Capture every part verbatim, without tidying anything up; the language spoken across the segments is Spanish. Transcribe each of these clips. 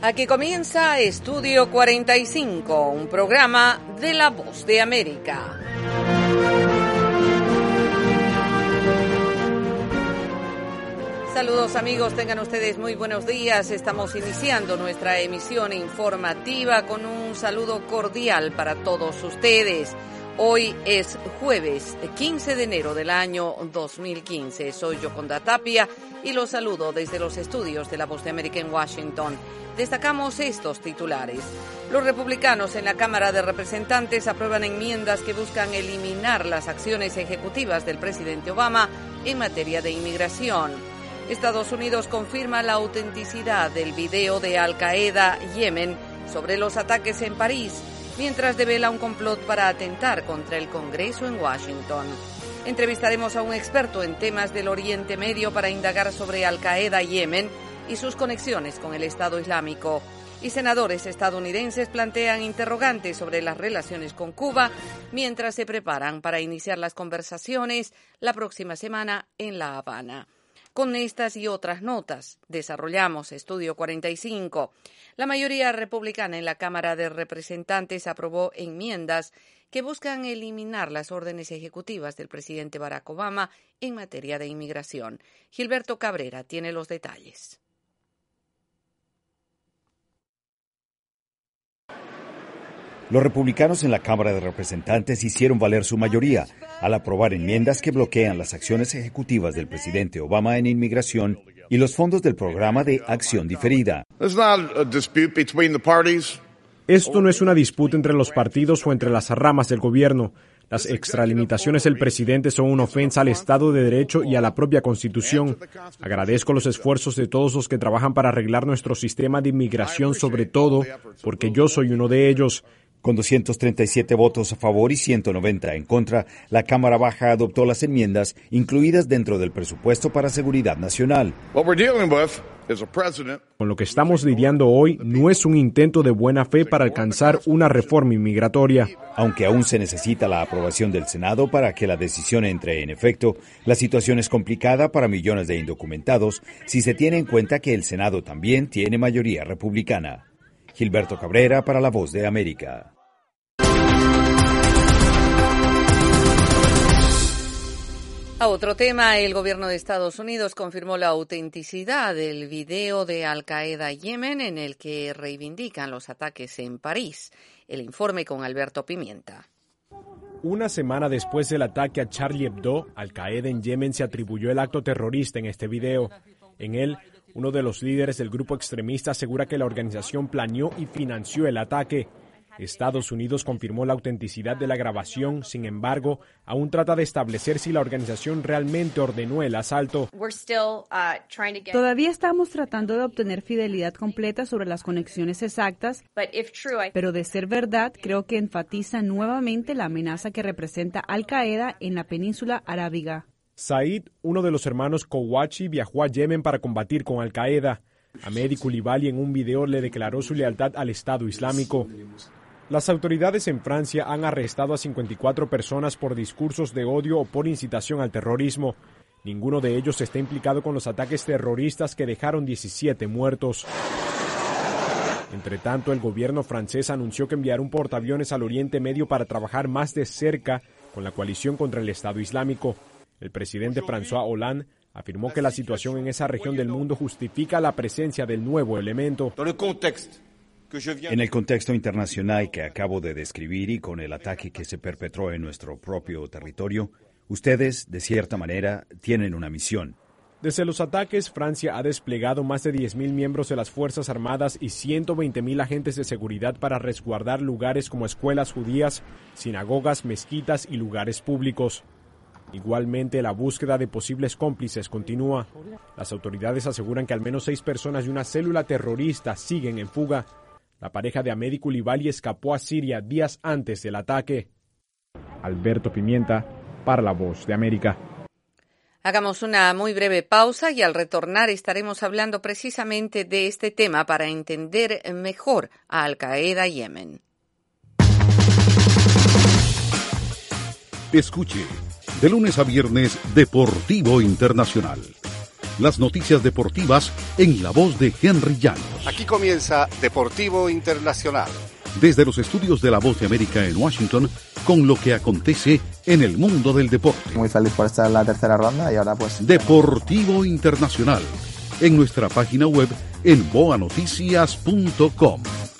Aquí comienza Estudio cuarenta y cinco, un programa de La Voz de América. Saludos amigos, tengan ustedes muy buenos días. Estamos iniciando nuestra emisión informativa con un saludo cordial para todos ustedes. Hoy es jueves quince de enero del año dos mil quince. Soy Yoconda Tapia y los saludo desde los estudios de La Voz de América en Washington. Destacamos estos titulares. Los republicanos en la Cámara de Representantes aprueban enmiendas que buscan eliminar las acciones ejecutivas del presidente Obama en materia de inmigración. Estados Unidos confirma la autenticidad del video de Al Qaeda Yemen sobre los ataques en París, mientras devela un complot para atentar contra el Congreso en Washington. Entrevistaremos a un experto en temas del Oriente Medio para indagar sobre Al Qaeda Yemen y sus conexiones con el Estado Islámico. Y senadores estadounidenses plantean interrogantes sobre las relaciones con Cuba mientras se preparan para iniciar las conversaciones la próxima semana en La Habana. Con estas y otras notas, desarrollamos Estudio cuarenta y cinco. La mayoría republicana en la Cámara de Representantes aprobó enmiendas que buscan eliminar las órdenes ejecutivas del presidente Barack Obama en materia de inmigración. Gilberto Cabrera tiene los detalles. Los republicanos en la Cámara de Representantes hicieron valer su mayoría al aprobar enmiendas que bloquean las acciones ejecutivas del presidente Obama en inmigración y los fondos del programa de acción diferida. Esto no es una disputa entre los partidos o entre las ramas del gobierno. Las extralimitaciones del presidente son una ofensa al Estado de Derecho y a la propia Constitución. Agradezco los esfuerzos de todos los que trabajan para arreglar nuestro sistema de inmigración, sobre todo porque yo soy uno de ellos. Con doscientos treinta y siete votos a favor y ciento noventa en contra, la Cámara Baja adoptó las enmiendas incluidas dentro del presupuesto para seguridad nacional. Con lo que estamos lidiando hoy no es un intento de buena fe para alcanzar una reforma inmigratoria. Aunque aún se necesita la aprobación del Senado para que la decisión entre en efecto, la situación es complicada para millones de indocumentados si se tiene en cuenta que el Senado también tiene mayoría republicana. Gilberto Cabrera para La Voz de América. A otro tema, el gobierno de Estados Unidos confirmó la autenticidad del video de Al Qaeda Yemen en el que reivindican los ataques en París. El informe con Alberto Pimienta. Una semana después del ataque a Charlie Hebdo, Al Qaeda en Yemen se atribuyó el acto terrorista en este video. En él, uno de los líderes del grupo extremista asegura que la organización planeó y financió el ataque. Estados Unidos confirmó la autenticidad de la grabación, sin embargo, aún trata de establecer si la organización realmente ordenó el asalto. Todavía estamos tratando de obtener fidelidad completa sobre las conexiones exactas, pero de ser verdad, creo que enfatiza nuevamente la amenaza que representa Al Qaeda en la península arábiga. Said, uno de los hermanos Kouachi, viajó a Yemen para combatir con Al Qaeda. Ahmed Coulibaly en un video le declaró su lealtad al Estado Islámico. Las autoridades en Francia han arrestado a cincuenta y cuatro personas por discursos de odio o por incitación al terrorismo. Ninguno de ellos está implicado con los ataques terroristas que dejaron diecisiete muertos. Entre tanto, el gobierno francés anunció que enviará un portaaviones al Oriente Medio para trabajar más de cerca con la coalición contra el Estado Islámico. El presidente François Hollande afirmó que la situación en esa región del mundo justifica la presencia del nuevo elemento. En el contexto internacional que acabo de describir y con el ataque que se perpetró en nuestro propio territorio, ustedes, de cierta manera, tienen una misión. Desde los ataques, Francia ha desplegado más de diez mil miembros de las Fuerzas Armadas y ciento veinte mil agentes de seguridad para resguardar lugares como escuelas judías, sinagogas, mezquitas y lugares públicos. Igualmente, la búsqueda de posibles cómplices continúa. Las autoridades aseguran que al menos seis personas de una célula terrorista siguen en fuga. La pareja de Ahmed Coulibaly escapó a Siria días antes del ataque. Alberto Pimienta, para La Voz de América. Hagamos una muy breve pausa y al retornar estaremos hablando precisamente de este tema para entender mejor a Al Qaeda Yemen. Escuche, de lunes a viernes, Deportivo Internacional. Las noticias deportivas en la voz de Henry Llanos. Aquí comienza Deportivo Internacional. Desde los estudios de La Voz de América en Washington, con lo que acontece en el mundo del deporte. Muy feliz por estar en la tercera ronda y ahora pues... Deportivo Internacional, en nuestra página web en boa noticias punto com.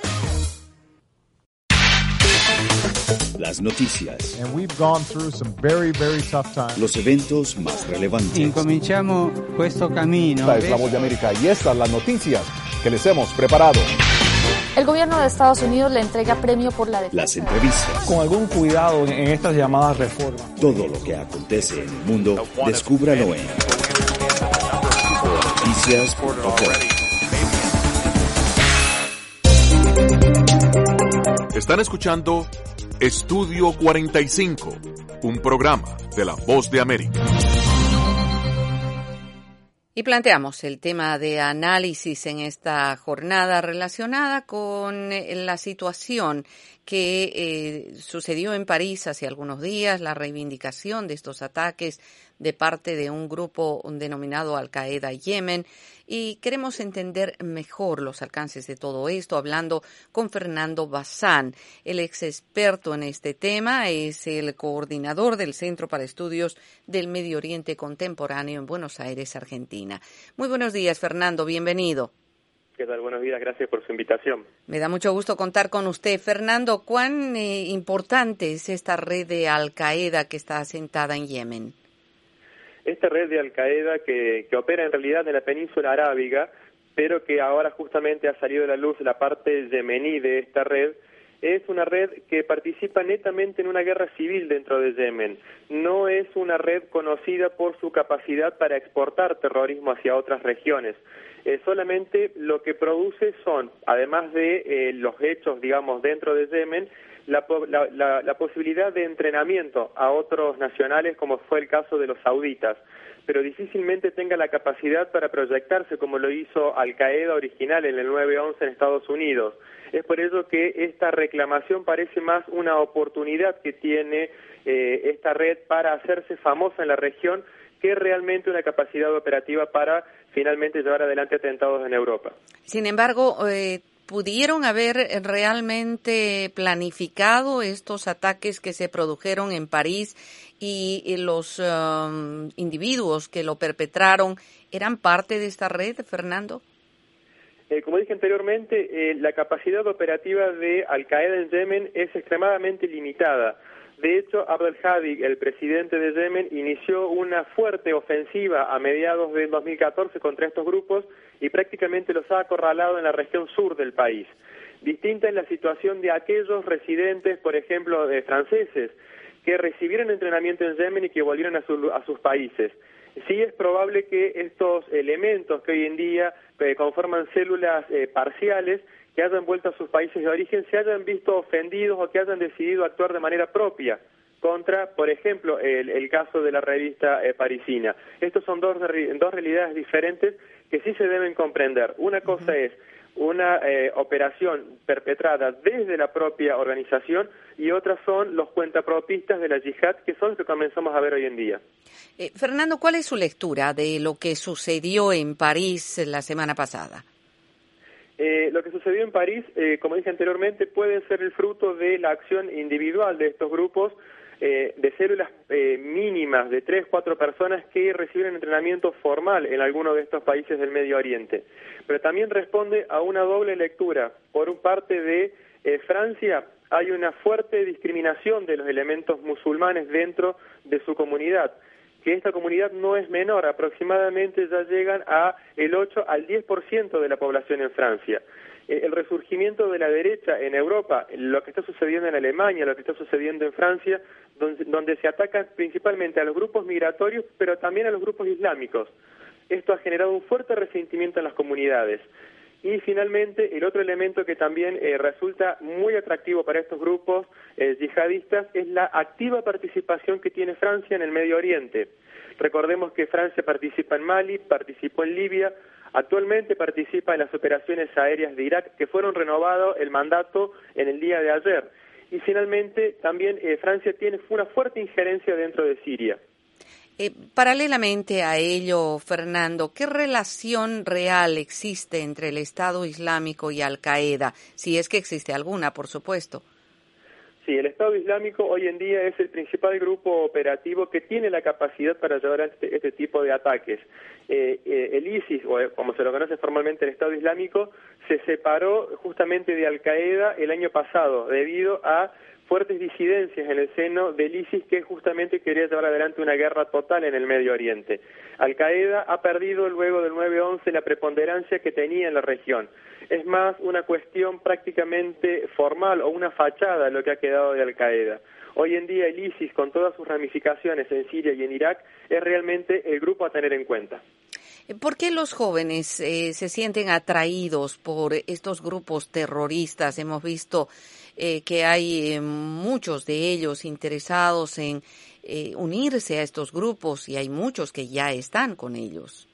Las noticias. And we've gone through some very, very tough times. Los eventos más relevantes. Incominciamo questo cammino. Esta es La Voz de América y estas las noticias que les hemos preparado. El gobierno de Estados Unidos le entrega premio por la defensa. Las entrevistas. Con algún cuidado en estas llamadas reformas. Todo lo que acontece en el mundo, descúbralo en boa noticias punto com. Están escuchando Estudio cuarenta y cinco, un programa de La Voz de América. Y planteamos el tema de análisis en esta jornada relacionada con la situación que eh, sucedió en París hace algunos días, la reivindicación de estos ataques de parte de un grupo denominado Al-Qaeda Yemen, y queremos entender mejor los alcances de todo esto, hablando con Fernando Bazán. El ex experto en este tema es el coordinador del Centro para Estudios del Medio Oriente Contemporáneo en Buenos Aires, Argentina. Muy buenos días, Fernando, bienvenido. ¿Qué tal? Buenos días, gracias por su invitación. Me da mucho gusto contar con usted. Fernando, ¿cuán eh, importante es esta red de Al-Qaeda que está asentada en Yemen? Esta red de Al-Qaeda que, que opera en realidad en la península arábiga, pero que ahora justamente ha salido a la luz la parte yemení de esta red, es una red que participa netamente en una guerra civil dentro de Yemen. No es una red conocida por su capacidad para exportar terrorismo hacia otras regiones. Eh, solamente lo que produce son, además de eh, los hechos, digamos, dentro de Yemen, la, la, la, la posibilidad de entrenamiento a otros nacionales, como fue el caso de los sauditas, pero difícilmente tenga la capacidad para proyectarse como lo hizo Al-Qaeda original en el nueve once en Estados Unidos. Es por ello que esta reclamación parece más una oportunidad que tiene eh, esta red para hacerse famosa en la región que realmente una capacidad operativa para finalmente llevar adelante atentados en Europa. Sin embargo, eh, ¿pudieron haber realmente planificado estos ataques que se produjeron en París y, y los um, individuos que lo perpetraron eran parte de esta red, Fernando? Eh, como dije anteriormente, eh, la capacidad operativa de Al-Qaeda en Yemen es extremadamente limitada. De hecho, Abdel Hadi, el presidente de Yemen, inició una fuerte ofensiva a mediados del dos mil catorce contra estos grupos y prácticamente los ha acorralado en la región sur del país. Distinta es la situación de aquellos residentes, por ejemplo, de franceses, que recibieron entrenamiento en Yemen y que volvieron a, su, a sus países. Sí es probable que estos elementos que hoy en día eh, conforman células eh, parciales que hayan vuelto a sus países de origen se hayan visto ofendidos o que hayan decidido actuar de manera propia contra, por ejemplo, el, el caso de la revista eh, parisina. Estos son dos, dos realidades diferentes que sí se deben comprender. Una cosa uh-huh. es una eh, operación perpetrada desde la propia organización y otras son los cuentapropistas de la yihad, que son los que comenzamos a ver hoy en día. Eh, Fernando, ¿cuál es su lectura de lo que sucedió en París la semana pasada? Eh, lo que sucedió en París, eh, como dije anteriormente, puede ser el fruto de la acción individual de estos grupos, eh, de células eh, mínimas de tres, cuatro personas que reciben entrenamiento formal en alguno de estos países del Medio Oriente. Pero también responde a una doble lectura. Por un parte de eh, Francia hay una fuerte discriminación de los elementos musulmanes dentro de su comunidad, que esta comunidad no es menor, aproximadamente ya llegan a el ocho al diez por ciento de la población en Francia. El resurgimiento de la derecha en Europa, lo que está sucediendo en Alemania, lo que está sucediendo en Francia, donde, donde se atacan principalmente a los grupos migratorios, pero también a los grupos islámicos. Esto ha generado un fuerte resentimiento en las comunidades. Y finalmente, el otro elemento que también eh, resulta muy atractivo para estos grupos eh, yihadistas es la activa participación que tiene Francia en el Medio Oriente. Recordemos que Francia participa en Mali, participó en Libia, actualmente participa en las operaciones aéreas de Irak, que fueron renovados el mandato en el día de ayer. Y finalmente, también eh, Francia tiene una fuerte injerencia dentro de Siria. Eh, paralelamente a ello, Fernando, ¿qué relación real existe entre el Estado Islámico y Al-Qaeda? Si es que existe alguna, por supuesto. Sí, el Estado Islámico hoy en día es el principal grupo operativo que tiene la capacidad para llevar a este, este tipo de ataques. Eh, eh, el ISIS, o como se lo conoce formalmente el Estado Islámico, se separó justamente de Al-Qaeda el año pasado debido a fuertes disidencias en el seno del ISIS, que justamente quería llevar adelante una guerra total en el Medio Oriente. Al-Qaeda ha perdido luego del nueve once la preponderancia que tenía en la región. Es más una cuestión prácticamente formal o una fachada lo que ha quedado de Al-Qaeda. Hoy en día el ISIS, con todas sus ramificaciones en Siria y en Irak, es realmente el grupo a tener en cuenta. ¿Por qué los jóvenes eh, se sienten atraídos por estos grupos terroristas? Hemos visto eh, que hay eh, muchos de ellos interesados en eh, unirse a estos grupos y hay muchos que ya están con ellos.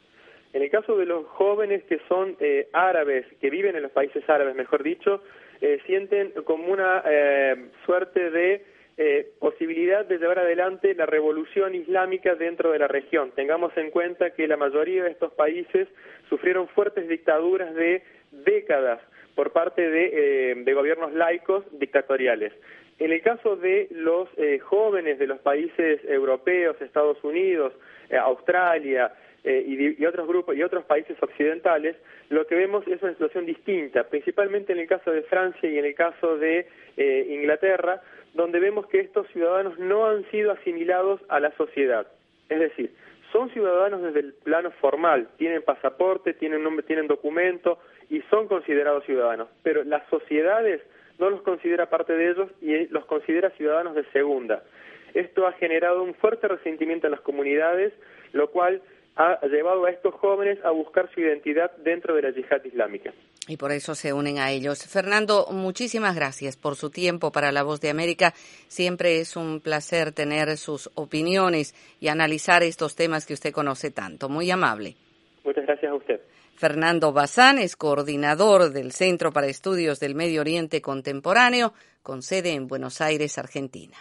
En el caso de los jóvenes que son eh, árabes, que viven en los países árabes, mejor dicho, eh, sienten como una eh, suerte de eh, posibilidad de llevar adelante la revolución islámica dentro de la región. Tengamos en cuenta que la mayoría de estos países sufrieron fuertes dictaduras de décadas por parte de, eh, de gobiernos laicos dictatoriales. En el caso de los eh, jóvenes de los países europeos, Estados Unidos, eh, Australia, Eh, y, y otros grupos y otros países occidentales, lo que vemos es una situación distinta, principalmente en el caso de Francia y en el caso de eh, Inglaterra, donde vemos que estos ciudadanos no han sido asimilados a la sociedad. Es decir, son ciudadanos desde el plano formal, tienen pasaporte, tienen nombre, tienen documento y son considerados ciudadanos, pero las sociedades no los considera parte de ellos y los considera ciudadanos de segunda. Esto ha generado un fuerte resentimiento en las comunidades, lo cual ha llevado a estos jóvenes a buscar su identidad dentro de la yihad islámica. Y por eso se unen a ellos. Fernando, muchísimas gracias por su tiempo para La Voz de América. Siempre es un placer tener sus opiniones y analizar estos temas que usted conoce tanto. Muy amable. Muchas gracias a usted. Fernando Bazán es coordinador del Centro para Estudios del Medio Oriente Contemporáneo, con sede en Buenos Aires, Argentina.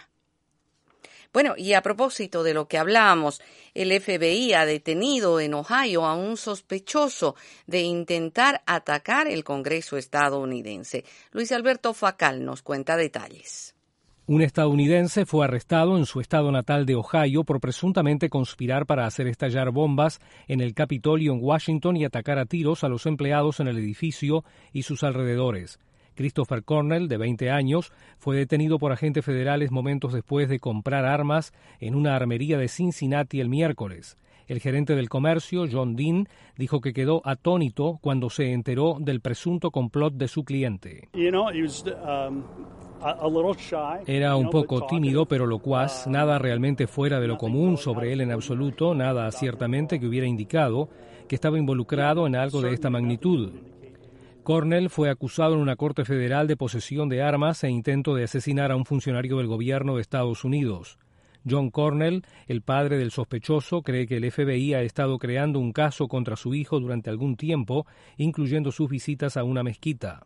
Bueno, y a propósito de lo que hablábamos, el F B I ha detenido en Ohio a un sospechoso de intentar atacar el Congreso estadounidense. Luis Alberto Facal nos cuenta detalles. Un estadounidense fue arrestado en su estado natal de Ohio por presuntamente conspirar para hacer estallar bombas en el Capitolio en Washington y atacar a tiros a los empleados en el edificio y sus alrededores. Christopher Cornell, de veinte años, fue detenido por agentes federales momentos después de comprar armas en una armería de Cincinnati el miércoles. El gerente del comercio, John Dean, dijo que quedó atónito cuando se enteró del presunto complot de su cliente. Era un poco tímido, pero locuaz, nada realmente fuera de lo común sobre él en absoluto, nada ciertamente que hubiera indicado que estaba involucrado en algo de esta magnitud. Cornell fue acusado en una corte federal de posesión de armas e intento de asesinar a un funcionario del gobierno de Estados Unidos. John Cornell, el padre del sospechoso, cree que el F B I ha estado creando un caso contra su hijo durante algún tiempo, incluyendo sus visitas a una mezquita.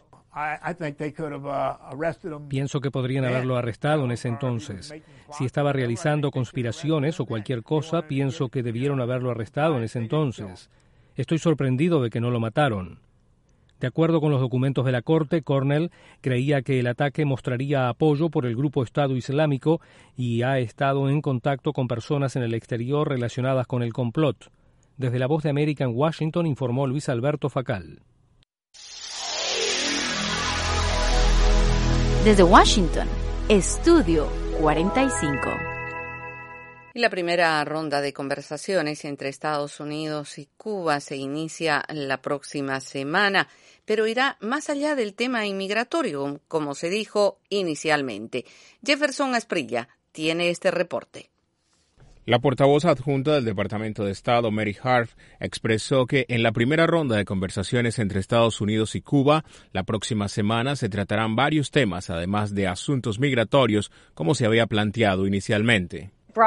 Pienso que podrían haberlo arrestado en ese entonces. Si estaba realizando conspiraciones o cualquier cosa, pienso que debieron haberlo arrestado en ese entonces. Estoy sorprendido de que no lo mataron. De acuerdo con los documentos de la Corte, Cornell creía que el ataque mostraría apoyo por el grupo Estado Islámico y ha estado en contacto con personas en el exterior relacionadas con el complot. Desde La Voz de América en Washington informó Luis Alberto Facal. Desde Washington, Estudio cuarenta y cinco. Y la primera ronda de conversaciones entre Estados Unidos y Cuba se inicia la próxima semana, pero irá más allá del tema inmigratorio, como se dijo inicialmente. Jefferson Asprilla tiene este reporte. La portavoz adjunta del Departamento de Estado, Mary Harf, expresó que en la primera ronda de conversaciones entre Estados Unidos y Cuba, la próxima semana se tratarán varios temas, además de asuntos migratorios, como se había planteado inicialmente.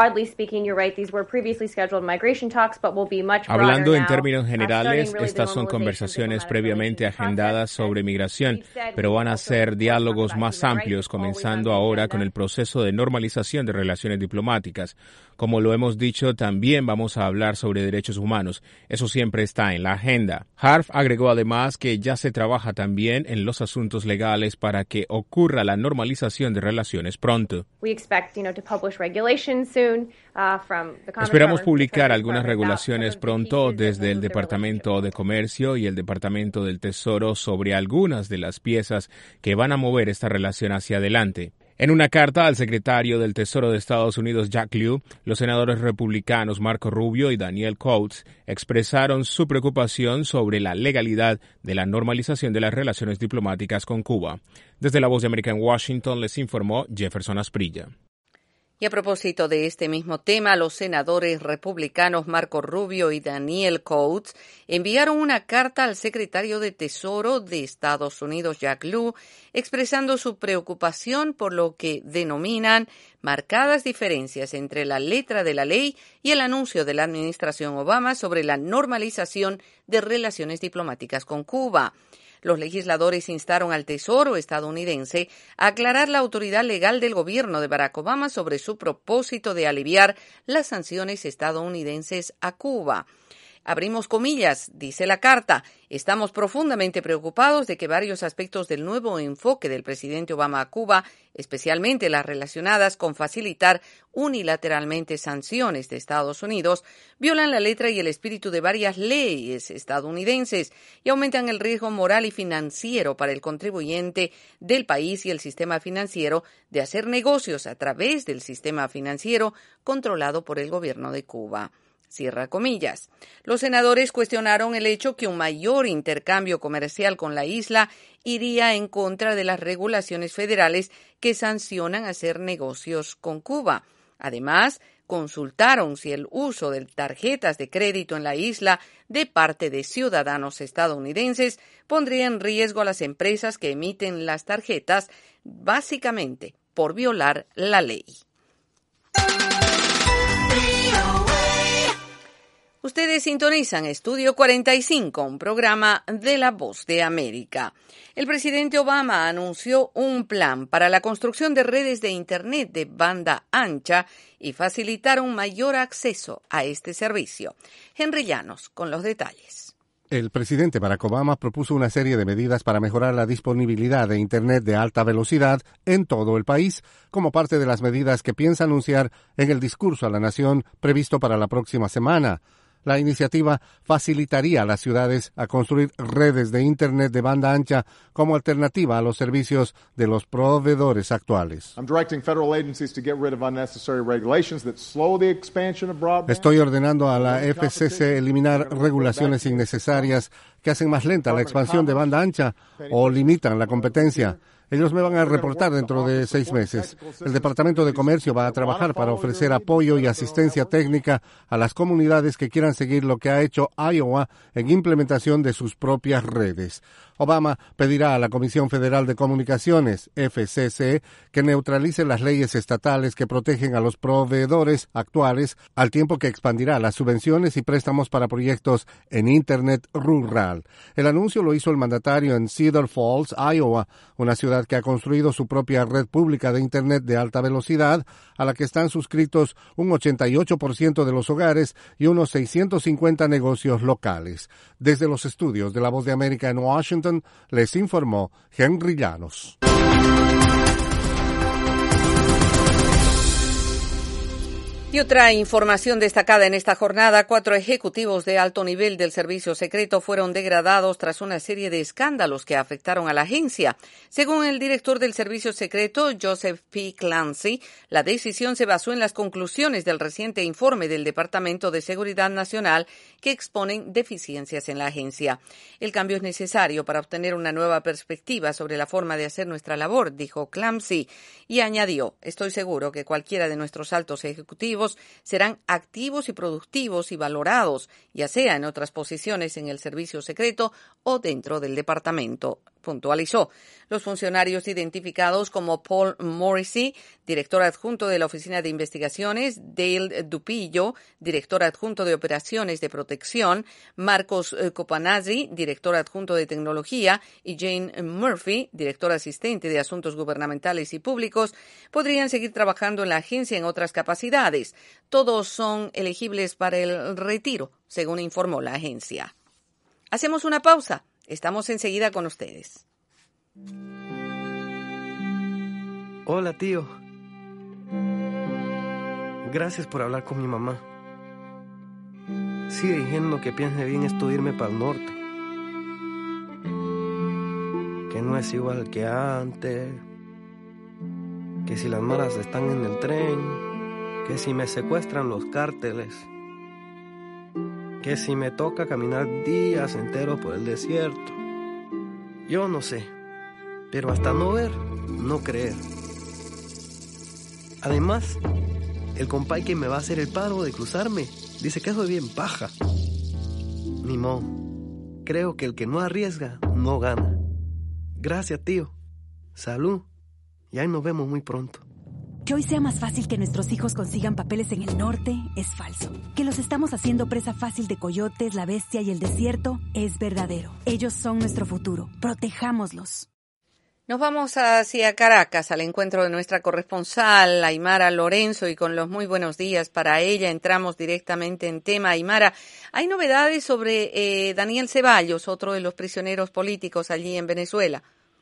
Hablando en términos generales, estas son conversaciones previamente agendadas sobre migración, pero van a ser diálogos más amplios, comenzando ahora con el proceso de normalización de relaciones diplomáticas. Como lo hemos dicho, también vamos a hablar sobre derechos humanos. Eso siempre está en la agenda. Harf agregó además que ya se trabaja también en los asuntos legales para que ocurra la normalización de relaciones pronto. Esperamos publicar algunas regulaciones pronto desde el Departamento de Comercio y el Departamento del Tesoro sobre algunas de las piezas que van a mover esta relación hacia adelante. En una carta al secretario del Tesoro de Estados Unidos, Jack Lew, los senadores republicanos Marco Rubio y Daniel Coates expresaron su preocupación sobre la legalidad de la normalización de las relaciones diplomáticas con Cuba. Desde La Voz de América en Washington les informó Jefferson Asprilla. Y a propósito de este mismo tema, los senadores republicanos Marco Rubio y Daniel Coates enviaron una carta al secretario de Tesoro de Estados Unidos, Jack Lew, expresando su preocupación por lo que denominan marcadas diferencias entre la letra de la ley y el anuncio de la administración Obama sobre la normalización de relaciones diplomáticas con Cuba. Los legisladores instaron al Tesoro estadounidense a aclarar la autoridad legal del gobierno de Barack Obama sobre su propósito de aliviar las sanciones estadounidenses a Cuba. Abrimos comillas, dice la carta, estamos profundamente preocupados de que varios aspectos del nuevo enfoque del presidente Obama a Cuba, especialmente las relacionadas con facilitar unilateralmente sanciones de Estados Unidos, violan la letra y el espíritu de varias leyes estadounidenses y aumentan el riesgo moral y financiero para el contribuyente del país y el sistema financiero de hacer negocios a través del sistema financiero controlado por el gobierno de Cuba. Cierra comillas. Los senadores cuestionaron el hecho que un mayor intercambio comercial con la isla iría en contra de las regulaciones federales que sancionan hacer negocios con Cuba. Además, consultaron si el uso de tarjetas de crédito en la isla de parte de ciudadanos estadounidenses pondría en riesgo a las empresas que emiten las tarjetas, básicamente por violar la ley. Ustedes sintonizan Estudio cuarenta y cinco, un programa de La Voz de América. El presidente Obama anunció un plan para la construcción de redes de Internet de banda ancha y facilitar un mayor acceso a este servicio. Henry Llanos con los detalles. El presidente Barack Obama propuso una serie de medidas para mejorar la disponibilidad de Internet de alta velocidad en todo el país, como parte de las medidas que piensa anunciar en el discurso a la nación previsto para la próxima semana. La iniciativa facilitaría a las ciudades a construir redes de Internet de banda ancha como alternativa a los servicios de los proveedores actuales. Estoy ordenando a la F C C eliminar regulaciones innecesarias que hacen más lenta la expansión de banda ancha o limitan la competencia. Ellos me van a reportar dentro de seis meses. El Departamento de Comercio va a trabajar para ofrecer apoyo y asistencia técnica a las comunidades que quieran seguir lo que ha hecho Iowa en implementación de sus propias redes. Obama pedirá a la Comisión Federal de Comunicaciones, F C C, que neutralice las leyes estatales que protegen a los proveedores actuales, al tiempo que expandirá las subvenciones y préstamos para proyectos en Internet rural. El anuncio lo hizo el mandatario en Cedar Falls, Iowa, una ciudad que ha construido su propia red pública de Internet de alta velocidad, a la que están suscritos un ochenta y ocho por ciento de los hogares y unos seiscientos cincuenta negocios locales. Desde los estudios de La Voz de América en Washington, les informó Henry Llanos. Y otra información destacada en esta jornada, cuatro ejecutivos de alto nivel del servicio secreto fueron degradados tras una serie de escándalos que afectaron a la agencia. Según el director del servicio secreto, Joseph P. Clancy, la decisión se basó en las conclusiones del reciente informe del Departamento de Seguridad Nacional que exponen deficiencias en la agencia. El cambio es necesario para obtener una nueva perspectiva sobre la forma de hacer nuestra labor, dijo Clancy, y añadió, estoy seguro que cualquiera de nuestros altos ejecutivos serán activos y productivos y valorados, ya sea en otras posiciones en el servicio secreto o dentro del departamento, puntualizó. Los funcionarios identificados como Paul Morrissey, director adjunto de la Oficina de Investigaciones, Dale Dupillo, director adjunto de Operaciones de Protección, Marcos Copanazzi, director adjunto de Tecnología, y Jane Murphy, director asistente de Asuntos Gubernamentales y Públicos, podrían seguir trabajando en la agencia en otras capacidades. trabajadores. Todos son elegibles para el retiro, según informó la agencia. Hacemos una pausa. Estamos enseguida con ustedes. Hola, tío. Gracias por hablar con mi mamá. Sigue diciendo que piense bien esto de irme para el norte. Que no es igual que antes. Que si las malas están en el tren. Que si me secuestran los cárteles. Que si me toca caminar días enteros por el desierto. Yo no sé, pero hasta no ver, no creer. Además, el compay que me va a hacer el paro de cruzarme dice que eso es bien paja. Ni modo, creo que el que no arriesga, no gana. Gracias, tío. Salud. Y ahí nos vemos muy pronto. Que hoy sea más fácil que nuestros hijos consigan papeles en el norte es falso. Que los estamos haciendo presa fácil de coyotes, la bestia y el desierto es verdadero. Ellos son nuestro futuro. Protejámoslos. Nos vamos hacia Caracas, al encuentro de nuestra corresponsal, Aymara Lorenzo, y con los muy buenos días para ella entramos directamente en tema. Aymara, hay novedades sobre eh, Daniel Ceballos, otro de los prisioneros políticos allí en Venezuela.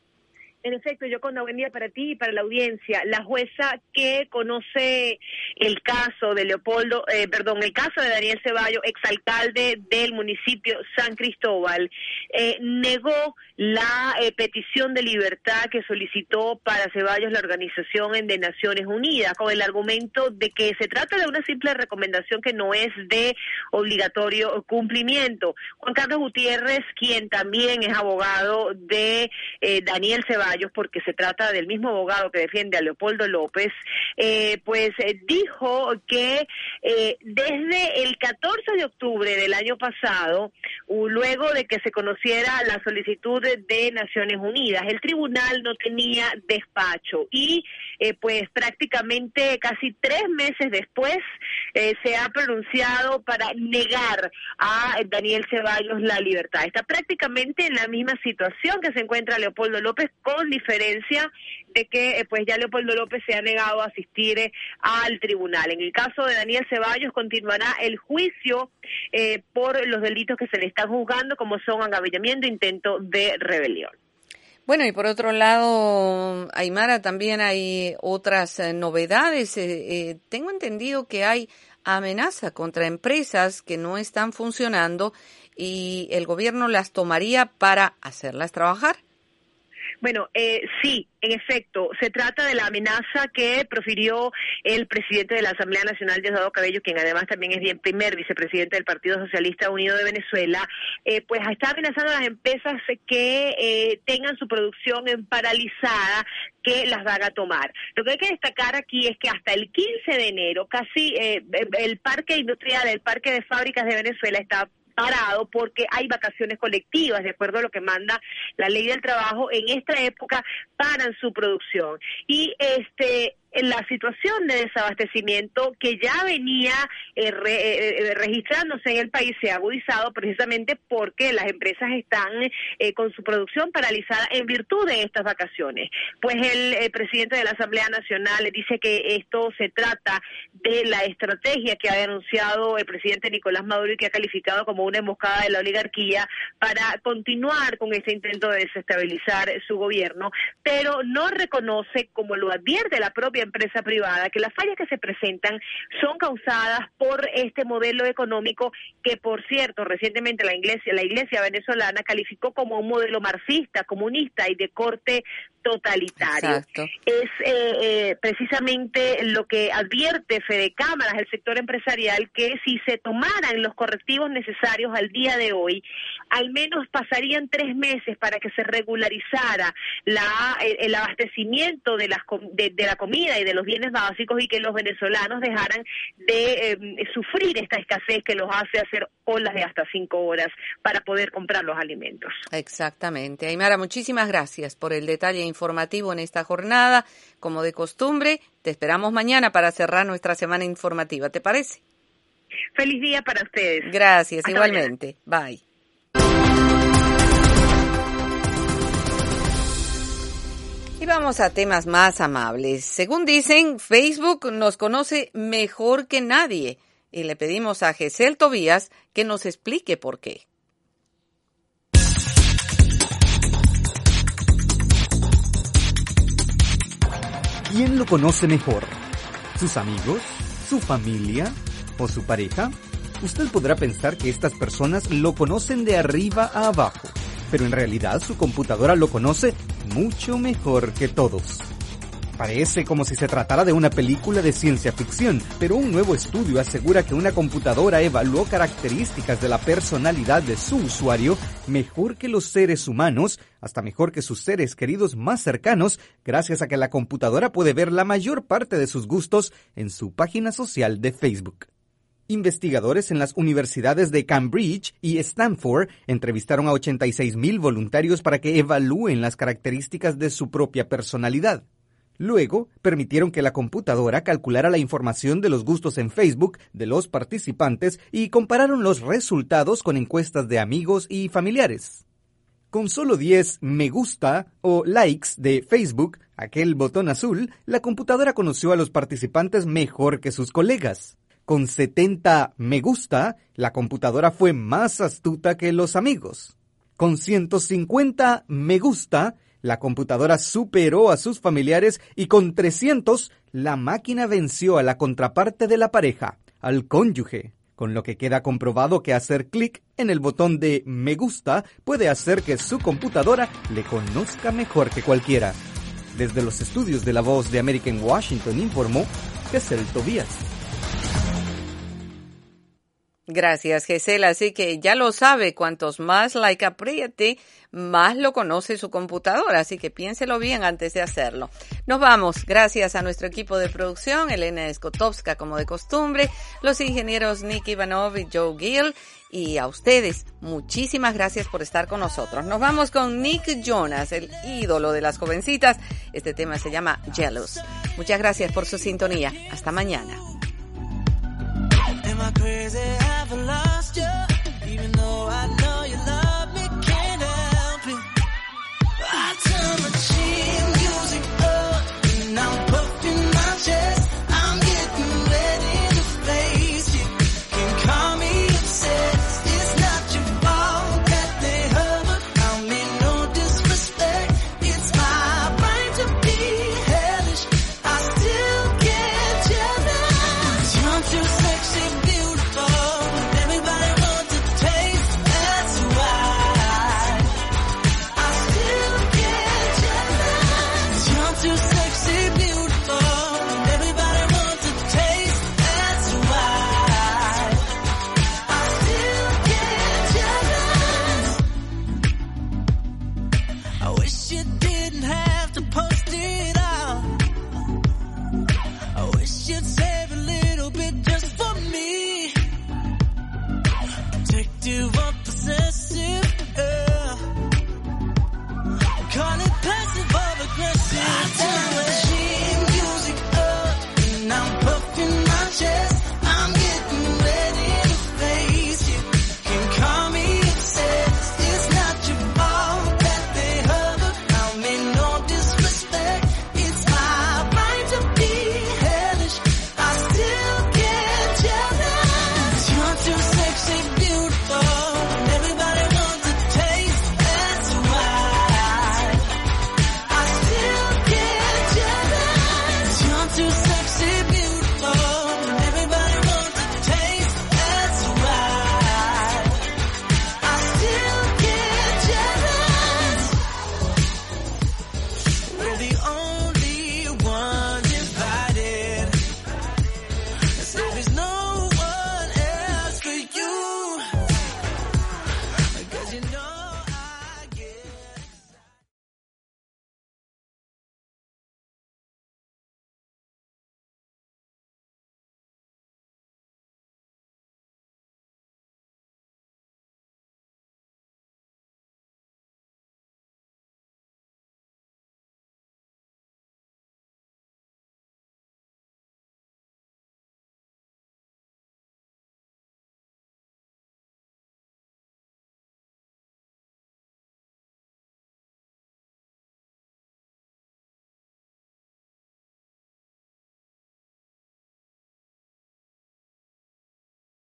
En efecto, Yoconda, buen día para ti y para la audiencia. La jueza que conoce el caso de Leopoldo, eh, perdón, el caso de Daniel Ceballos, exalcalde del municipio San Cristóbal, eh, negó la eh, petición de libertad que solicitó para Ceballos la Organización de Naciones Unidas, con el argumento de que se trata de una simple recomendación que no es de obligatorio cumplimiento. Juan Carlos Gutiérrez, quien también es abogado de eh, Daniel Ceballos, porque se trata del mismo abogado que defiende a Leopoldo López, eh, pues eh, dijo que eh, desde el catorce de octubre del año pasado, uh, luego de que se conociera la solicitud de, de Naciones Unidas, el tribunal no tenía despacho y eh, pues prácticamente casi tres meses después eh, se ha pronunciado para negar a Daniel Ceballos la libertad. Está prácticamente en la misma situación que se encuentra Leopoldo López, con diferencia de que eh, pues ya Leopoldo López se ha negado a asistir eh, al tribunal. En el caso de Daniel Ceballos continuará el juicio eh, por los delitos que se le están juzgando, como son agavillamiento e intento de rebelión. Bueno, y por otro lado, Aymara, también hay otras eh, novedades. Eh, eh, tengo entendido que hay amenaza contra empresas que no están funcionando y el gobierno las tomaría para hacerlas trabajar. Bueno, eh, sí, en efecto, se trata de la amenaza que profirió el presidente de la Asamblea Nacional, Diosdado Cabello, quien además también es bien primer vicepresidente del Partido Socialista Unido de Venezuela, eh, pues está amenazando a las empresas que eh, tengan su producción en paralizada, que las van a tomar. Lo que hay que destacar aquí es que hasta el quince de enero, casi eh, el parque industrial, el parque de fábricas de Venezuela está parado porque hay vacaciones colectivas, de acuerdo a lo que manda la ley del trabajo. En esta época paran su producción y este la situación de desabastecimiento que ya venía eh, re, eh, registrándose en el país se ha agudizado precisamente porque las empresas están eh, con su producción paralizada en virtud de estas vacaciones. Pues el, el presidente de la Asamblea Nacional dice que esto se trata de la estrategia que ha denunciado el presidente Nicolás Maduro y que ha calificado como una emboscada de la oligarquía para continuar con este intento de desestabilizar su gobierno, pero no reconoce, como lo advierte la propia empresa privada, que las fallas que se presentan son causadas por este modelo económico que, por cierto, recientemente la iglesia, la iglesia venezolana calificó como un modelo marxista, comunista y de corte totalitario. Exacto. Es eh, eh, precisamente lo que advierte Fede Cámaras, el sector empresarial, que si se tomaran los correctivos necesarios al día de hoy, al menos pasarían tres meses para que se regularizara la, el, el abastecimiento de, las, de, de la comida y de los bienes básicos y que los venezolanos dejaran de eh, sufrir esta escasez que los hace hacer olas de hasta cinco horas para poder comprar los alimentos. Exactamente. Aymara, muchísimas gracias por el detalle informativo en esta jornada. Como de costumbre, te esperamos mañana para cerrar nuestra semana informativa. ¿Te parece? Feliz día para ustedes. Gracias, hasta igualmente. Mañana. Bye. Y vamos a temas más amables. Según dicen, Facebook nos conoce mejor que nadie. Y le pedimos a Gesell Tobías que nos explique por qué. ¿Quién lo conoce mejor? ¿Sus amigos? ¿Su familia? ¿O su pareja? Usted podrá pensar que estas personas lo conocen de arriba a abajo, pero en realidad su computadora lo conoce mucho mejor que todos. Parece como si se tratara de una película de ciencia ficción, pero un nuevo estudio asegura que una computadora evaluó características de la personalidad de su usuario mejor que los seres humanos, hasta mejor que sus seres queridos más cercanos, gracias a que la computadora puede ver la mayor parte de sus gustos en su página social de Facebook. Investigadores en las universidades de Cambridge y Stanford entrevistaron a ochenta y seis mil voluntarios para que evalúen las características de su propia personalidad. Luego, permitieron que la computadora calculara la información de los gustos en Facebook de los participantes y compararon los resultados con encuestas de amigos y familiares. Con solo diez me gusta o likes de Facebook, aquel botón azul, la computadora conoció a los participantes mejor que sus colegas. Con setenta me gusta, la computadora fue más astuta que los amigos. Con ciento cincuenta me gusta, la computadora superó a sus familiares y con trescientos, la máquina venció a la contraparte de la pareja, al cónyuge, con lo que queda comprobado que hacer clic en el botón de me gusta puede hacer que su computadora le conozca mejor que cualquiera. Desde los estudios de La Voz de América en Washington informó Gesell Tobías. Gracias, Gesell. Así que ya lo sabe, cuantos más like apriete, más lo conoce su computadora. Así que piénselo bien antes de hacerlo. Nos vamos. Gracias a nuestro equipo de producción, Elena Skotowska, como de costumbre, los ingenieros Nick Ivanov y Joe Gill, y a ustedes, muchísimas gracias por estar con nosotros. Nos vamos con Nick Jonas, el ídolo de las jovencitas. Este tema se llama Jealous. Muchas gracias por su sintonía. Hasta mañana.